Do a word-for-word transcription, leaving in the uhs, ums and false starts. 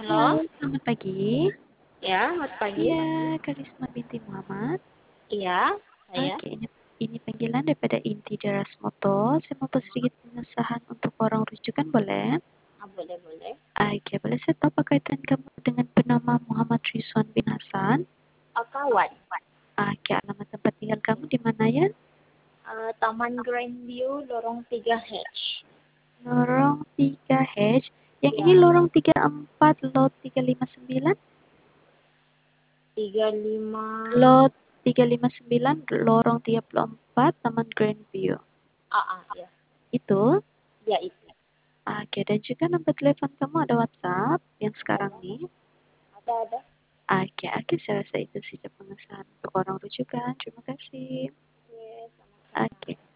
Halo, Halo, selamat pagi. ya, selamat pagi. Iya, Karisma binti Muhammad. Iya, saya. Oke, ini ini panggilan daripada Inti Deras Moto. Saya mau buat sedikit pengesahan untuk orang rujukan, boleh? Ah, boleh, boleh. Oke, boleh saya tahu apa kaitan kamu dengan penama Muhammad Rizwan bin Hasan? Ah, kawan, Oke, alamat tempat tinggal kamu di mana ya? ah, Taman Grandview, Lorong tiga H. Lorong tiga H. Yang ini Ya, lorong tiga empat, lot tiga lima sembilan. tiga lima. Lot tiga lima sembilan, lorong tiga puluh empat, Taman Grandview. Ah, ah, ya, Itu. ya itu. Oke, dan juga nomor telepon kamu ada WhatsApp yang sekarang Ada, nih. ada, ada. Oke, oke, saya rasa itu saja pengesahan untuk orang rujukan. Terima kasih. Oke, sama-sama. Oke.